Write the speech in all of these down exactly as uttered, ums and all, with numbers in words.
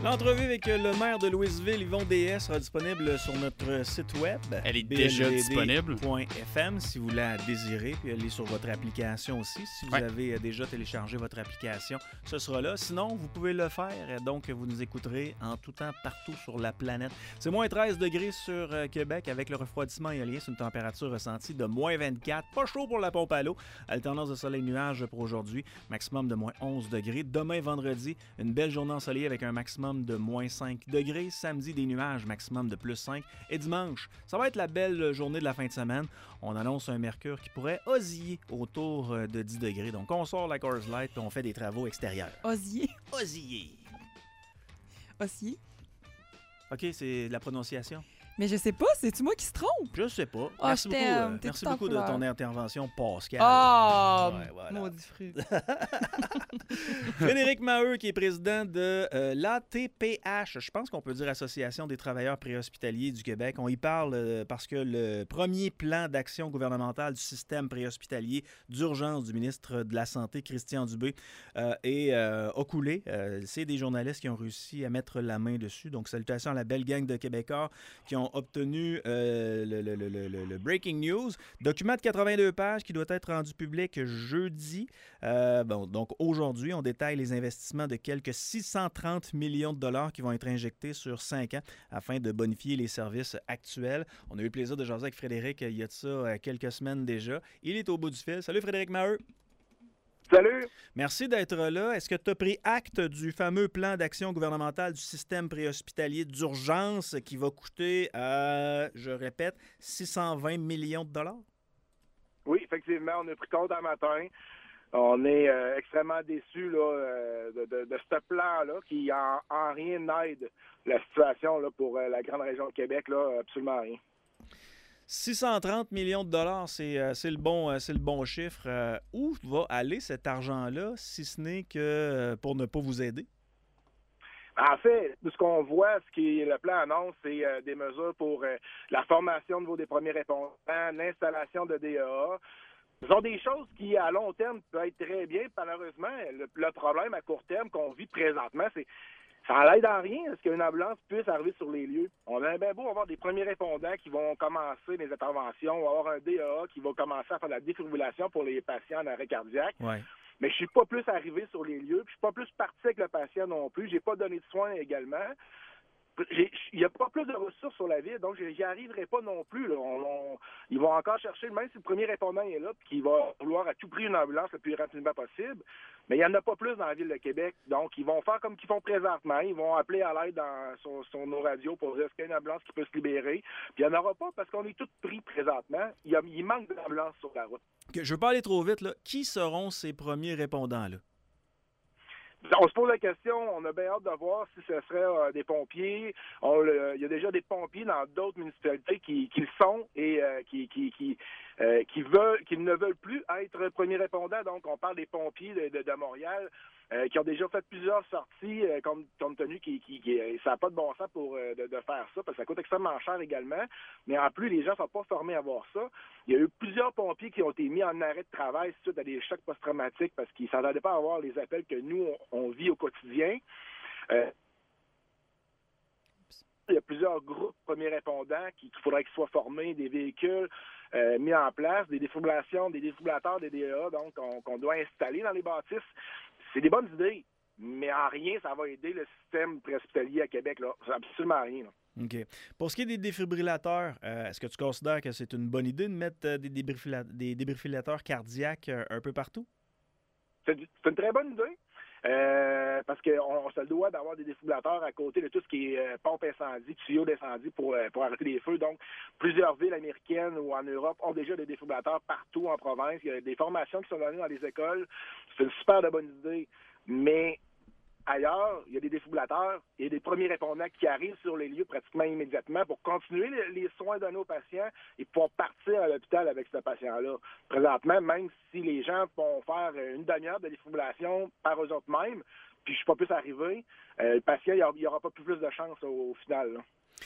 L'entrevue avec le maire de Louisville, Yvon Déhay, sera disponible sur notre site web. Elle est déjà disponible. F M si vous la désirez. Puis elle est sur votre application aussi. Si vous ouais. avez déjà téléchargé votre application, ce sera là. Sinon, vous pouvez le faire. Donc, vous nous écouterez en tout temps, partout sur la planète. C'est moins treize degrés sur Québec avec le refroidissement éolien. C'est une température ressentie de moins vingt-quatre. Pas chaud pour la pompe à l'eau. Alternance de soleil-nuage pour aujourd'hui. Maximum de moins onze degrés. Demain, vendredi, une belle journée ensoleillée avec un maximum de moins cinq degrés. Samedi, des nuages, maximum de plus cinq. Et dimanche, ça va être la belle journée de la fin de semaine. On annonce un mercure qui pourrait osciller autour de dix degrés. Donc, on sort la Coors Light et on fait des travaux extérieurs. Osciller? Osciller. Osciller? OK, c'est la prononciation. Mais je sais pas, c'est-tu moi qui se trompe? Je sais pas. Oh, merci beaucoup, euh, T'es merci tout beaucoup de couleur. ton intervention, Pascal. Oh, ouais, voilà. maudit fruit. Frédéric Maheu, qui est président de euh, l'A T P H, je pense qu'on peut dire Association des travailleurs préhospitaliers du Québec. On y parle euh, parce que le premier plan d'action gouvernemental du système préhospitalier d'urgence du ministre de la Santé, Christian Dubé, euh, est, euh, a coulé. Euh, c'est des journalistes qui ont réussi à mettre la main dessus. Donc, salutations à la belle gang de Québécois qui ont obtenu euh, le, le, le, le, le Breaking News. Document de quatre-vingt-deux pages qui doit être rendu public jeudi. Euh, bon, donc aujourd'hui, on détaille les investissements de quelques six cent trente millions de dollars qui vont être injectés sur cinq ans afin de bonifier les services actuels. On a eu le plaisir de jaser avec Frédéric il y a de ça quelques semaines déjà. Il est au bout du fil. Salut Frédéric Maheu. Salut! Merci d'être là. Est-ce que tu as pris acte du fameux plan d'action gouvernemental du système préhospitalier d'urgence qui va coûter, euh, je répète, six cent vingt millions de dollars? Oui, effectivement, on a pris compte un matin. On est euh, extrêmement déçus là, euh, de, de, de ce plan-là qui en, en rien n'aide la situation là, pour euh, la grande région de Québec, là, absolument rien. six cent trente millions de dollars, c'est, euh, c'est, le, bon, euh, c'est le bon chiffre. Euh, où va aller cet argent-là, si ce n'est que euh, pour ne pas vous aider? En fait, ce qu'on voit, ce qui le plan annonce, c'est euh, des mesures pour euh, la formation au niveau des premiers répondants, l'installation de D E A. Ce sont des choses qui, à long terme, peuvent être très bien. Malheureusement, le, le problème à court terme qu'on vit présentement, c'est ça l'aide en rien à ce qu'une ambulance puisse arriver sur les lieux. On a bien beau avoir des premiers répondants qui vont commencer les interventions, on va avoir un D E A qui va commencer à faire de la défibrillation pour les patients en arrêt cardiaque. Ouais. Mais je suis pas plus arrivé sur les lieux, puis je suis pas plus parti avec le patient non plus. J'ai pas donné de soins également. Il n'y a pas plus de ressources sur la ville, donc j'y arriverai pas non plus. Là. On, on, ils vont encore chercher, même si le premier répondant est là, puis qu'il va vouloir à tout prix une ambulance le plus rapidement possible, mais il n'y en a pas plus dans la ville de Québec. Donc, ils vont faire comme qu'ils font présentement. Ils vont appeler à l'aide dans, sur, sur nos radios pour dire est-ce qu'il y a une ambulance qui peut se libérer. Puis il n'y en aura pas parce qu'on est tous pris présentement. Il, y a, il manque d'ambulance sur la route. Je ne veux pas aller trop vite, là. Qui seront ces premiers répondants-là? On se pose la question, on a bien hâte de voir si ce serait euh, des pompiers. On, le, il y a déjà des pompiers dans d'autres municipalités qui, qui le sont et euh, qui, qui, qui, euh, qui, veulent, qui ne veulent plus être premiers répondants. Donc, on parle des pompiers de, de, de Montréal euh, qui ont déjà fait plusieurs sorties, euh, compte, compte tenu que qui, qui, ça n'a pas de bon sens pour euh, de, de faire ça, parce que ça coûte extrêmement cher également. Mais en plus, les gens ne sont pas formés à voir ça. Il y a eu plusieurs pompiers qui ont été mis en arrêt de travail suite à des chocs post-traumatiques parce qu'ils ne s'attendaient pas à avoir les appels que nous, on, on vit au quotidien. Euh, il y a plusieurs groupes premiers répondants qu'il faudrait qu'ils soient formés, des véhicules euh, mis en place, des défibrillations, des défibrillateurs, des D E A, donc on, qu'on doit installer dans les bâtisses. C'est des bonnes idées, mais en rien, ça va aider le système préhospitalier à Québec. Là. C'est absolument rien. Là. OK. Pour ce qui est des défibrillateurs, euh, est-ce que tu considères que c'est une bonne idée de mettre euh, des, débrifila- des débrifillateurs cardiaques euh, un peu partout? C'est, c'est une très bonne idée. Euh, parce qu'on on se le doit d'avoir des défibrillateurs à côté de tout ce qui est euh, pompe incendie, tuyaux d'incendie pour, euh, pour arrêter les feux. Donc, plusieurs villes américaines ou en Europe ont déjà des défibrillateurs partout en province. Il y a des formations qui sont données dans les écoles. C'est une super de bonne idée. Mais ailleurs, il y a des défibrillateurs et des premiers répondants qui arrivent sur les lieux pratiquement immédiatement pour continuer les, les soins donnés aux patients et pouvoir partir à l'hôpital avec ce patient-là. Présentement, même si les gens vont faire une demi-heure de défibrillation par eux autres mêmes, puis je suis pas plus arrivé, euh, le patient, il n'y aura pas plus, plus de chance au, au final. Là.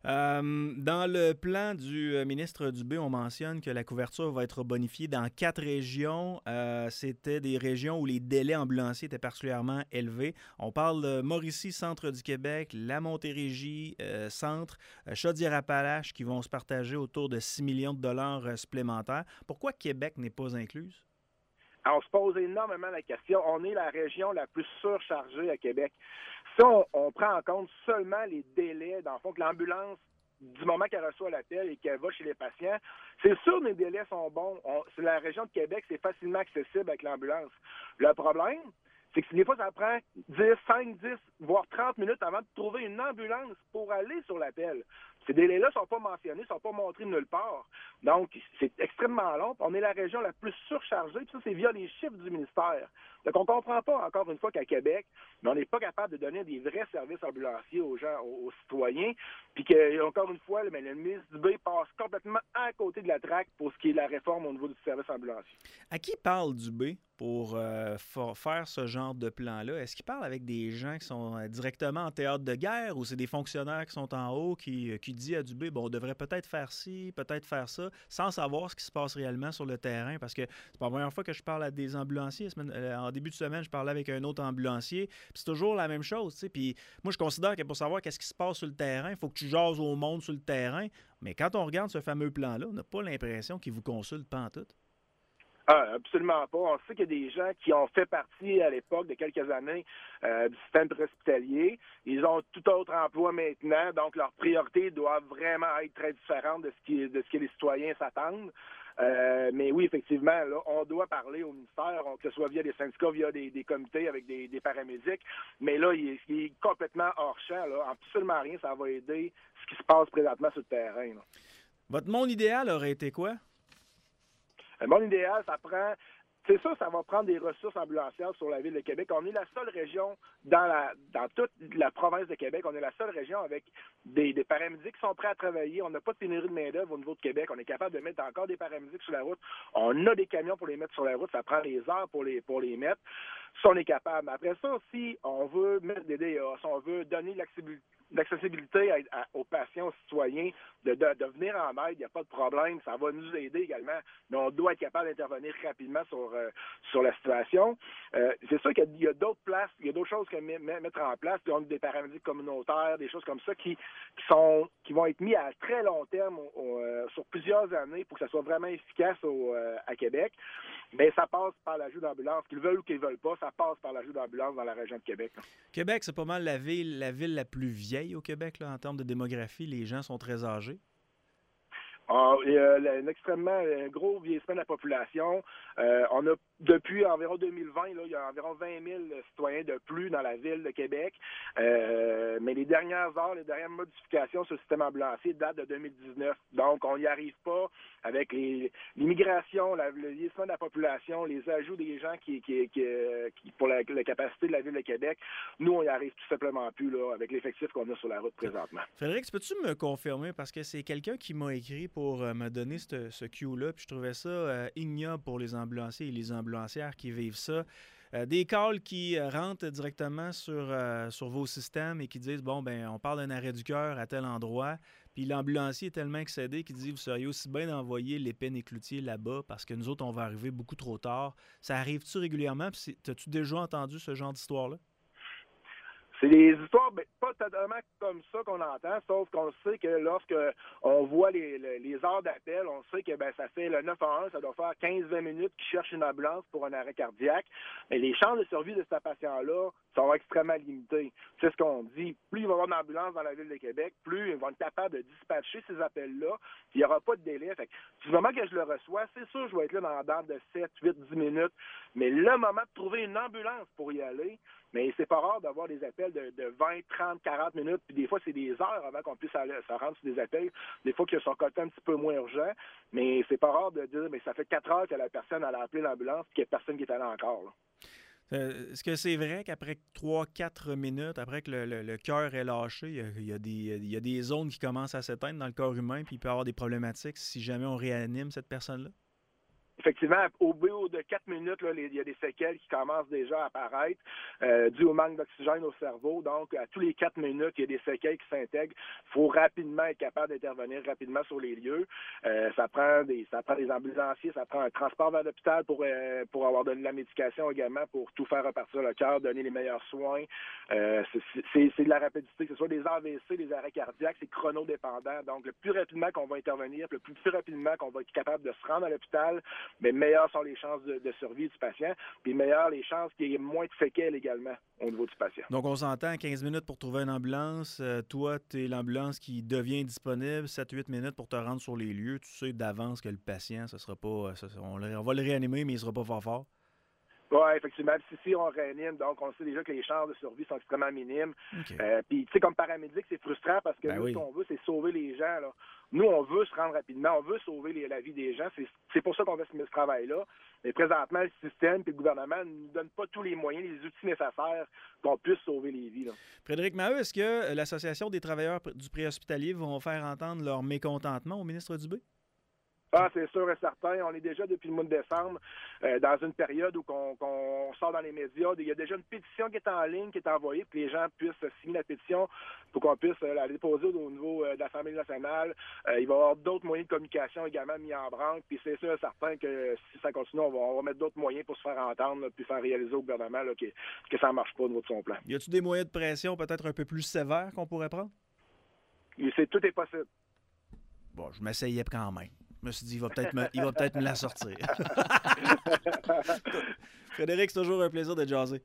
Euh, dans le plan du euh, ministre Dubé, on mentionne que la couverture va être bonifiée dans quatre régions. Euh, C'était des régions où les délais ambulanciers étaient particulièrement élevés. On parle de Mauricie, centre du Québec, la Montérégie, euh, centre, euh, Chaudière-Appalaches qui vont se partager autour de six millions de dollars euh, supplémentaires. Pourquoi Québec n'est pas incluse? Alors, on se pose énormément la question. On est la région la plus surchargée à Québec. Si on, on prend en compte seulement les délais, dans le fond, que l'ambulance, du moment qu'elle reçoit l'appel et qu'elle va chez les patients, c'est sûr que les délais sont bons. On, c'est la région de Québec, c'est facilement accessible avec l'ambulance. Le problème, c'est que des fois, ça prend dix, cinq, dix, voire trente minutes avant de trouver une ambulance pour aller sur l'appel. Ces délais-là ne sont pas mentionnés, ne sont pas montrés de nulle part. Donc, c'est extrêmement long. On est la région la plus surchargée, puis ça, c'est via les chiffres du ministère. Donc, on ne comprend pas, encore une fois, qu'à Québec, mais on n'est pas capable de donner des vrais services ambulanciers aux gens, aux, aux citoyens, puis que, encore une fois, le, le ministre Dubé passe complètement à côté de la traque pour ce qui est la réforme au niveau du service ambulancier. À qui parle Dubé pour euh, faire ce genre de plan-là? Est-ce qu'il parle avec des gens qui sont directement en théâtre de guerre ou c'est des fonctionnaires qui sont en haut qui, qui disent à Dubé, bon, on devrait peut-être faire ci, peut-être faire ça, sans savoir ce qui se passe réellement sur le terrain? Parce que c'est pas la première fois que je parle à des ambulanciers. En début de semaine, je parlais avec un autre ambulancier, puis c'est toujours la même chose, tu sais. Puis moi, je considère que pour savoir qu'est-ce qui se passe sur le terrain, il faut que tu jases au monde sur le terrain. Mais quand on regarde ce fameux plan-là, on n'a pas l'impression qu'ils vous consultent pantoute. Ah, absolument pas. On sait qu'il y a des gens qui ont fait partie à l'époque de quelques années euh, du système hospitalier. Ils ont tout autre emploi maintenant, donc leurs priorités doivent vraiment être très différentes de ce, qui, de ce que les citoyens s'attendent. Euh, mais oui, effectivement, là, on doit parler au ministère, que ce soit via des syndicats, via des, des comités avec des, des paramédics. Mais là, il est, il est complètement hors champ. Là. Absolument rien, ça va aider ce qui se passe présentement sur le terrain. Là. Votre monde idéal aurait été quoi? Le monde idéal, ça prend... C'est ça, ça va prendre des ressources ambulancières sur la ville de Québec. On est la seule région dans la dans toute la province de Québec. On est la seule région avec des, des paramédics qui sont prêts à travailler. On n'a pas de pénurie de main-d'œuvre au niveau de Québec. On est capable de mettre encore des paramédics sur la route. On a des camions pour les mettre sur la route. Ça prend des heures pour les pour les mettre. Si on est capable. Après ça aussi, on veut mettre des D A, si on veut donner l'accessibilité l'accessibilité à, à, aux patients, aux citoyens, de, de, de venir en aide, il n'y a pas de problème, ça va nous aider également, mais on doit être capable d'intervenir rapidement sur, euh, sur la situation. Euh, c'est sûr qu'il y a, il y a d'autres places, il y a d'autres choses que m- mettre en place, donc des paramédics communautaires, des choses comme ça qui, qui sont qui vont être mis à très long terme au, au, euh, sur plusieurs années pour que ça soit vraiment efficace au, euh, à Québec. Mais ça passe par l'ajout d'ambulance. Qu'ils veulent ou qu'ils veulent pas, ça passe par l'ajout d'ambulance dans la région de Québec. Là. Québec, c'est pas mal la ville, la ville la plus vieille au Québec, là, en termes de démographie. Les gens sont très âgés. Ah, il y a un extrêmement un gros vieillissement de la population. Euh, on a depuis environ deux mille vingt, là, il y a environ vingt mille citoyens de plus dans la ville de Québec. Euh, mais les dernières heures, les dernières modifications sur le système ambulancier datent de deux mille dix-neuf. Donc, on n'y arrive pas avec les, l'immigration, la, le vieillissement de la population, les ajouts des gens qui, qui, qui, qui pour la, la capacité de la ville de Québec. Nous, on n'y arrive tout simplement plus là, avec l'effectif qu'on a sur la route présentement. Frédéric, peux-tu me confirmer, parce que c'est quelqu'un qui m'a écrit pour euh, me donner ce, ce cue-là, puis je trouvais ça euh, ignoble pour les ambulanciers et les ambulancières qui vivent ça. Euh, des calls qui euh, rentrent directement sur, euh, sur vos systèmes et qui disent, bon, ben on parle d'un arrêt du cœur à tel endroit, puis l'ambulancier est tellement excédé qu'il dit, vous seriez aussi bien d'envoyer l'Épine et Cloutier là-bas parce que nous autres, on va arriver beaucoup trop tard. Ça arrive-tu régulièrement? Puis t'as-tu déjà entendu ce genre d'histoire-là? C'est des histoires ben, pas totalement comme ça qu'on entend, sauf qu'on sait que lorsque on voit les, les, les heures d'appel, on sait que ben ça fait le neuf un un, ça doit faire quinze à vingt minutes qu'ils cherchent une ambulance pour un arrêt cardiaque. Mais les chances de survie de ce patient-là sont extrêmement limitées. C'est ce qu'on dit. Plus il va y avoir d'ambulances dans la ville de Québec, plus ils vont être capables de dispatcher ces appels-là, puis il n'y aura pas de délai. Fait que, du moment que je le reçois, c'est sûr que je vais être là dans la date de sept, huit, dix minutes. Mais le moment de trouver une ambulance pour y aller, mais c'est pas rare d'avoir des appels de, de vingt, trente, quarante minutes, puis des fois, c'est des heures avant qu'on puisse aller, se rendre sur des appels. Des fois, qu'ils sont côté un petit peu moins urgents, mais c'est pas rare de dire, mais ça fait quatre heures que la personne elle a appelé l'ambulance, puis qu'il n'y a personne qui est allé encore. Là. Euh, est-ce que c'est vrai qu'après trois quatre minutes, après que le, le, le cœur est lâché, il y, a, il, y a des, il y a des zones qui commencent à s'éteindre dans le corps humain, puis il peut y avoir des problématiques si jamais on réanime cette personne-là? effectivement, au bout de quatre minutes, là, il y a des séquelles qui commencent déjà à apparaître euh, dues au manque d'oxygène au cerveau. Donc, à tous les quatre minutes, il y a des séquelles qui s'intègrent. Il faut rapidement être capable d'intervenir rapidement sur les lieux. Euh, ça prend des ça prend des ambulanciers, ça prend un transport vers l'hôpital pour euh, pour avoir donné de la médication également, pour tout faire repartir le cœur, donner les meilleurs soins. Euh, c'est, c'est, c'est de la rapidité, que ce soit des A V C, des arrêts cardiaques, c'est chronodépendant. Donc, le plus rapidement qu'on va intervenir, le plus, plus rapidement qu'on va être capable de se rendre à l'hôpital, mais meilleures sont les chances de, de survie du patient, puis meilleures les chances qu'il y ait moins de séquelles également au niveau du patient. Donc, on s'entend quinze minutes pour trouver une ambulance. Euh, toi, tu es l'ambulance qui devient disponible, sept huit minutes pour te rendre sur les lieux. Tu sais d'avance que le patient, ce sera pas, ça, on, on va le réanimer, mais il sera pas fort fort. Oui, effectivement. Si, si on réanime, donc on sait déjà que les chances de survie sont extrêmement minimes. Okay. Euh, puis, tu sais, comme paramédic, c'est frustrant parce que ben nous, oui. ce qu'on veut, c'est sauver les gens. Là. Nous, on veut se rendre rapidement, on veut sauver les, la vie des gens. C'est, c'est pour ça qu'on fait ce, ce travail-là. Mais présentement, le système et le gouvernement ne nous donnent pas tous les moyens, les outils nécessaires pour qu'on puisse sauver les vies. Là. Frédéric Maheu, est-ce que l'Association des travailleurs du préhospitalier vont faire entendre leur mécontentement au ministre Dubé? Ah, c'est sûr et certain. On est déjà depuis le mois de décembre euh, dans une période où qu'on, qu'on sort dans les médias. Il y a déjà une pétition qui est en ligne, qui est envoyée, pour que les gens puissent signer la pétition pour qu'on puisse euh, la déposer au niveau euh, de l'Assemblée nationale. Euh, il va y avoir d'autres moyens de communication également mis en branle. Puis c'est sûr et certain que si ça continue, on va, on va mettre d'autres moyens pour se faire entendre, là, puis faire réaliser au gouvernement là, que, que ça ne marche pas au niveau de son plan. Y a-t-il des moyens de pression peut-être un peu plus sévères qu'on pourrait prendre? Et c'est, tout est possible. Bon, je m'essayais quand même. Je me suis dit, il va peut-être me, il va peut-être me la sortir. Frédéric, c'est toujours un plaisir de jaser.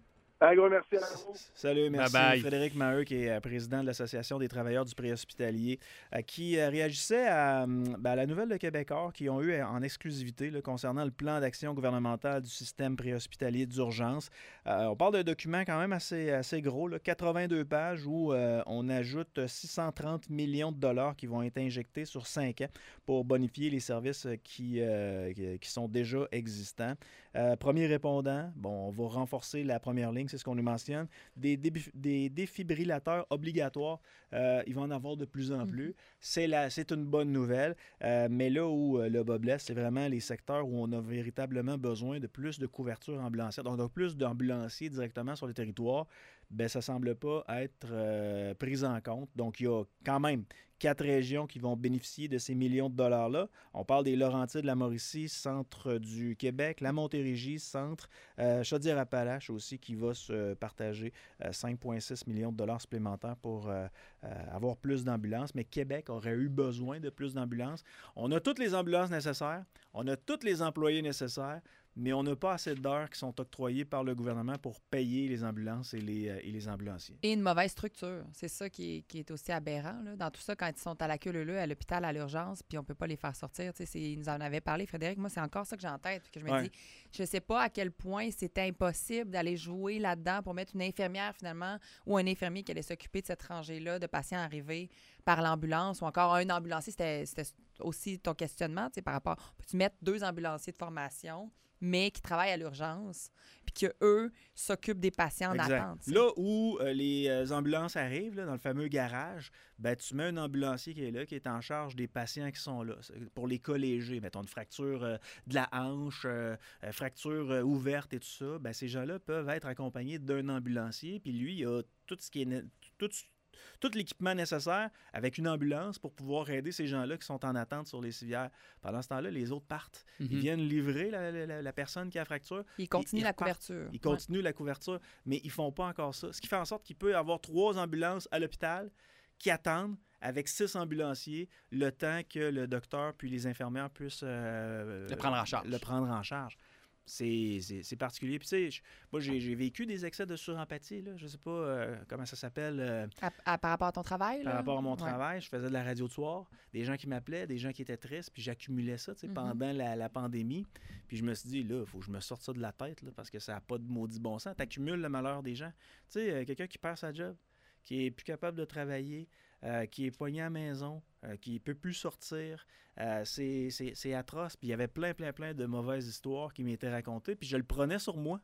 Un gros merci à vous. Salut, merci. Bye bye. Frédéric Maheu, qui est président de l'Association des travailleurs du préhospitalier, qui réagissait à, ben, à la nouvelle de Québecor qu'ils ont eu en exclusivité là, concernant le plan d'action gouvernemental du système préhospitalier d'urgence. Euh, on parle d'un document quand même assez, assez gros, là, quatre-vingt-deux pages, où euh, on ajoute six cent trente millions de dollars qui vont être injectés sur cinq ans pour bonifier les services qui, euh, qui sont déjà existants. Euh, premier répondant, bon, on va renforcer la première ligne, c'est ce qu'on nous mentionne. Des, des, des défibrillateurs obligatoires, euh, il va en avoir de plus en plus. Mm-hmm. C'est, la, c'est une bonne nouvelle, euh, mais là où euh, le bas blesse, c'est vraiment les secteurs où on a véritablement besoin de plus de couverture ambulancière. Donc, on a plus d'ambulanciers directement sur le territoire. Bien, ça ne semble pas être euh, pris en compte. Donc, il y a quand même quatre régions qui vont bénéficier de ces millions de dollars-là. On parle des Laurentides, la Mauricie, centre du Québec, la Montérégie, centre, euh, Chaudière-Appalaches aussi, qui va se partager euh, cinq virgule six millions de dollars supplémentaires pour euh, euh, avoir plus d'ambulances. Mais Québec aurait eu besoin de plus d'ambulances. On a toutes les ambulances nécessaires, on a tous les employés nécessaires, mais on n'a pas assez d'heures qui sont octroyées par le gouvernement pour payer les ambulances et les, euh, et les ambulanciers. Et une mauvaise structure. C'est ça qui est, qui est aussi aberrant. Là. Dans tout ça, quand ils sont à la queue leu-leu, à l'hôpital, à l'urgence, puis on ne peut pas les faire sortir. C'est, il nous en avait parlé, Frédéric. Moi, c'est encore ça que j'ai en tête. Que je me ouais. dis, je ne sais pas à quel point c'est impossible d'aller jouer là-dedans pour mettre une infirmière, finalement, ou un infirmier qui allait s'occuper de cette rangée-là de patients arrivés par l'ambulance, ou encore un ambulancier. C'était, c'était aussi ton questionnement par rapport... Peux-tu mettre deux ambulanciers de formation mais qui travaillent à l'urgence, puis qu'eux s'occupent des patients en exact. attente. T'sais. Là où euh, les euh, ambulances arrivent, là, dans le fameux garage, ben, tu mets un ambulancier qui est là, qui est en charge des patients qui sont là. Pour les cas légers, mettons une fracture euh, de la hanche, euh, euh, fracture euh, ouverte et tout ça, ben, ces gens-là peuvent être accompagnés d'un ambulancier, puis lui, il a tout ce qui est... Ne- tout, tout l'équipement nécessaire avec une ambulance pour pouvoir aider ces gens-là qui sont en attente sur les civières. Pendant ce temps-là, les autres partent. Mm-hmm. Ils viennent livrer la, la, la personne qui a la fracture. Ils continuent ils, la ils couverture. Ils continuent ouais. la couverture, mais ils ne font pas encore ça. Ce qui fait en sorte qu'il peut y avoir trois ambulances à l'hôpital qui attendent avec six ambulanciers le temps que le docteur puis les infirmières puissent euh, le prendre en charge. Le prendre en charge. C'est, c'est, c'est particulier. Puis, tu sais, moi, j'ai, j'ai vécu des excès de surempathie, là. Je sais pas euh, comment ça s'appelle. Euh, à, à, par rapport à ton travail, là? Par rapport à mon ouais. travail. Je faisais de la radio de soir. Des gens qui m'appelaient, des gens qui étaient tristes, puis j'accumulais ça, tu sais, mm-hmm. pendant la, la pandémie. Puis je me suis dit, là, il faut que je me sorte ça de la tête, là, parce que ça n'a pas de maudit bon sens. T'accumules le malheur des gens. Tu sais, euh, quelqu'un qui perd sa job, qui est plus capable de travailler, euh, qui est pogné à la maison, euh, qui ne peut plus sortir. Euh, c'est, c'est, c'est atroce. Puis il y avait plein, plein, plein de mauvaises histoires qui m'étaient racontées, puis je le prenais sur moi.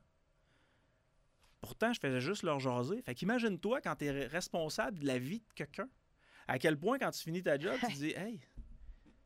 Pourtant, je faisais juste leur jaser. Fait qu'imagine-toi quand tu es responsable de la vie de quelqu'un, à quel point, quand tu finis ta job, tu te dis « Hey,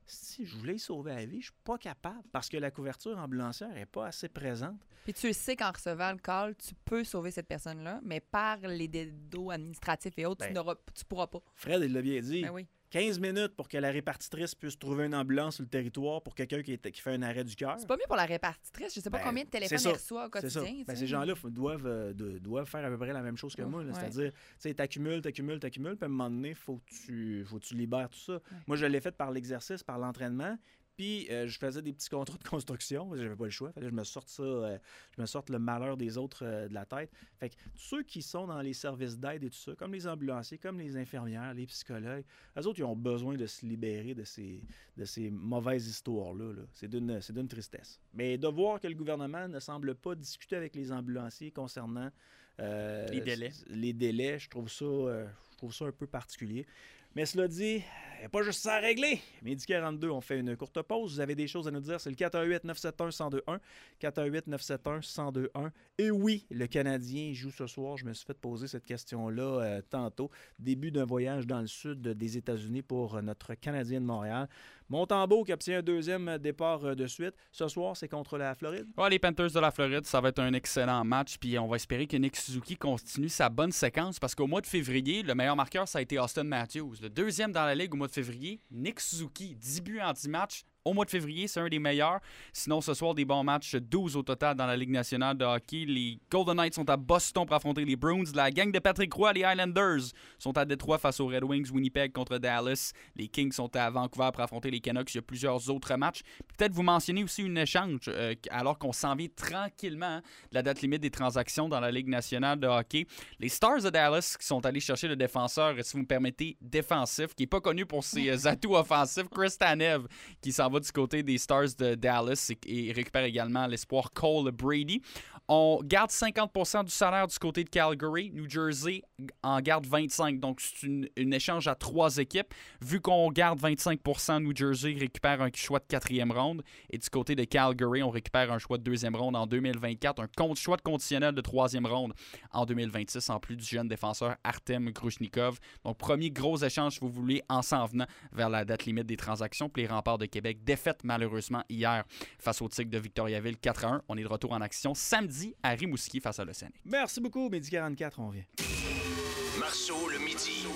si je voulais y sauver la vie, je suis pas capable parce que la couverture ambulancière n'est pas assez présente. Puis tu le sais qu'en recevant le call, tu peux sauver cette personne-là, mais par les dédos administratifs et autres, Ben, tu n'auras, tu pourras pas. Fred, il l'a bien dit. Ben oui. quinze minutes pour que la répartitrice puisse trouver une ambulance sur le territoire pour quelqu'un qui, est, qui fait un arrêt du cœur. C'est pas mieux pour la répartitrice. Je sais pas Ben, combien de téléphones c'est ça. elle reçoit au C'est ça. quotidien. Ben, tu ces sais. gens-là faut- doivent, euh, de- doivent faire à peu près la même chose que moi. là. Ouais. C'est-à-dire, tu sais, t'accumules, t'accumules, t'accumules, puis à un moment donné, il faut que tu, faut que tu libères tout ça. Moi, je l'ai fait par l'exercice, par l'entraînement. Puis, euh, je faisais des petits contrats de construction. J'avais pas le choix. Fallait que je me sorte ça, euh, je me sorte le malheur des autres euh, de la tête. Fait que tous ceux qui sont dans les services d'aide et tout ça, comme les ambulanciers, comme les infirmières, les psychologues, eux autres, ils ont besoin de se libérer de ces, de ces mauvaises histoires-là. là. C'est d'une, c'est d'une tristesse. Mais de voir que le gouvernement ne semble pas discuter avec les ambulanciers concernant euh, Les délais. les délais, je trouve ça, euh, je trouve ça un peu particulier. Mais cela dit, il n'y a pas juste ça à régler. Midi quarante-deux, on fait une courte pause. Vous avez des choses à nous dire, c'est le quatre un huit neuf sept un un zéro deux un. quatre un huit neuf sept un un zéro deux un. Et oui, le Canadien joue ce soir. Je me suis fait poser cette question-là euh, tantôt. Début d'un voyage dans le sud des États-Unis pour euh, notre Canadien de Montréal. Montembeault qui obtient un deuxième départ euh, de suite. Ce soir, c'est contre la Floride. Ouais, les Panthers de la Floride, ça va être un excellent match. Puis on va espérer que Nick Suzuki continue sa bonne séquence parce qu'au mois de février, le meilleur marqueur, ça a été Austin Matthews. Le deuxième dans la ligue au mois de février, Nick Suzuki, dix buts en dix matchs. Au mois de février, c'est un des meilleurs. Sinon, ce soir, des bons matchs, douze au total dans la Ligue nationale de hockey. Les Golden Knights sont à Boston pour affronter les Bruins. La gang de Patrick Roy, les Highlanders, sont à Détroit face aux Red Wings. Winnipeg contre Dallas. Les Kings sont à Vancouver pour affronter les Canucks. Il y a plusieurs autres matchs. Peut-être vous mentionnez aussi une échange, euh, alors qu'on s'en vient tranquillement hein, de la date limite des transactions dans la Ligue nationale de hockey. Les Stars de Dallas qui sont allés chercher le défenseur, si vous me permettez, défensif, qui n'est pas connu pour ses euh, atouts offensifs, Chris Tanev, qui s'en va du côté des Stars de Dallas et, et récupère également l'espoir Cole Brady. On garde cinquante pour cent du salaire du côté de Calgary. New Jersey en garde vingt-cinq. Donc, c'est une, une échange à trois équipes. Vu qu'on garde vingt-cinq pour cent, New Jersey récupère un choix de quatrième ronde. Et du côté de Calgary, on récupère un choix de deuxième ronde en deux mille vingt-quatre. Un compte choix de conditionnel de troisième ronde en deux mille vingt-six, en plus du jeune défenseur Artem Grushnikov. Donc, premier gros échange, si vous voulez, en s'en venant vers la date limite des transactions. Puis les Remparts de Québec, défaite malheureusement hier face au Tigres de Victoriaville quatre à un. On est de retour en action samedi à Rimouski face à l'Océanique. Merci beaucoup, Midi quarante-quatre, on revient. Marceau le midi.